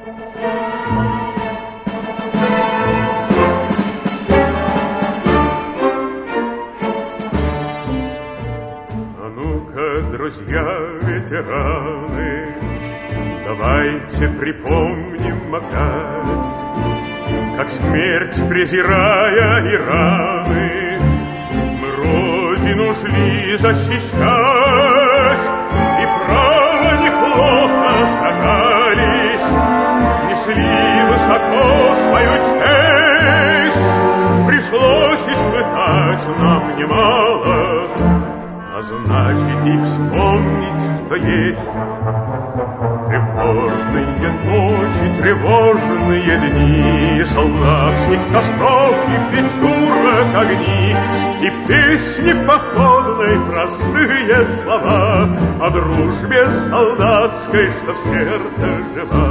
Друзья, ветераны, давайте припомним опять, как смерть, презирая и раны, мы родину шли защищать, и право неплохо старались, несли высоко свою честь, пришлось испытать нам немало, а значит и вспомнить, что есть. Тревожные ночи, тревожные дни, солдатских костров и печурок огни, и песни походной простые слова о дружбе солдатской, что в сердце жива.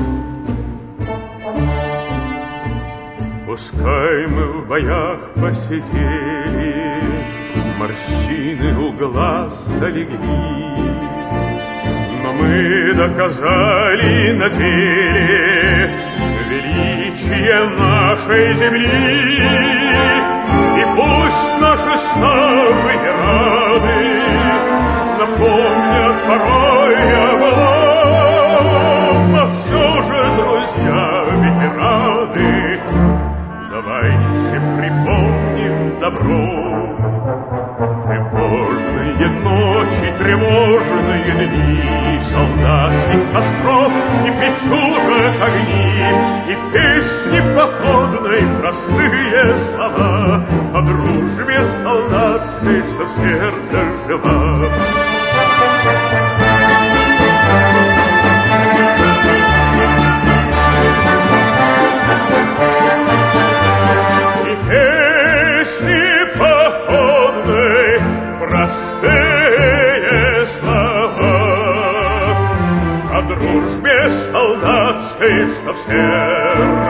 Пускай мы в боях посидели, морщины у глаз залегли, но мы доказали на деле величие нашей земли. И пусть наши славные раны напомнят порой о былом, но все же, друзья, ветераны, давайте припомним добро. Тревожные ночи, тревожные дни, солдатских костров и печурок огни, и песни походной простые слова о дружбе солдатской, что в сердце жива. Дружбе солдатской, что в сердце